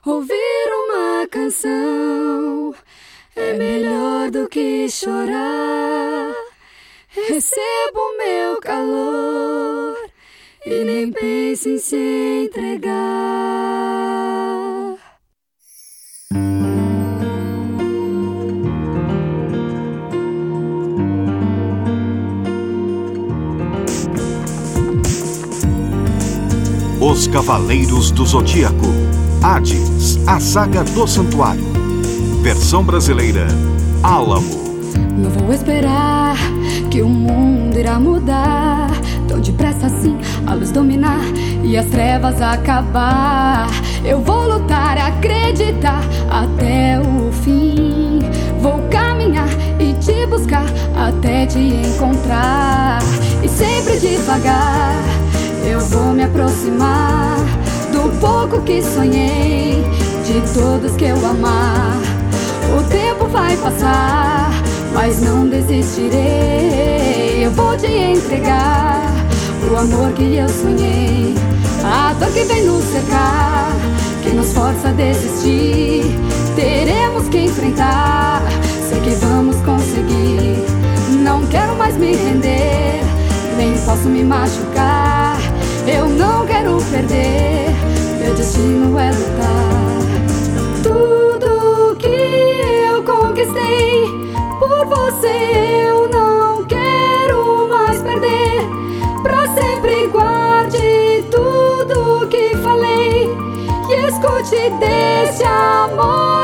Ouvir uma canção é melhor do que chorar. Recebo o meu calor e nem pense em se entregar. Os Cavaleiros do Zodíaco. Hades, a saga do santuário. Versão brasileira, Álamo. Não vou esperar que o mundo irá mudar tão depressa assim, a luz dominar e as trevas acabar. Eu vou lutar, acreditar até o fim. Vou caminhar e te buscar até te encontrar. E sempre devagar eu vou me aproximar do pouco que sonhei, de todos que eu amar. O tempo vai passar, mas não desistirei. Eu vou te entregar o amor que eu sonhei. A dor que vem nos cercar, que nos força a desistir, teremos que enfrentar. Sei que vamos conseguir. Não quero mais me render, nem posso me machucar. Eu não quero perder, meu destino é lutar. Tudo que eu conquistei por você eu não quero mais perder. Pra sempre guarde tudo que falei e escute desse amor.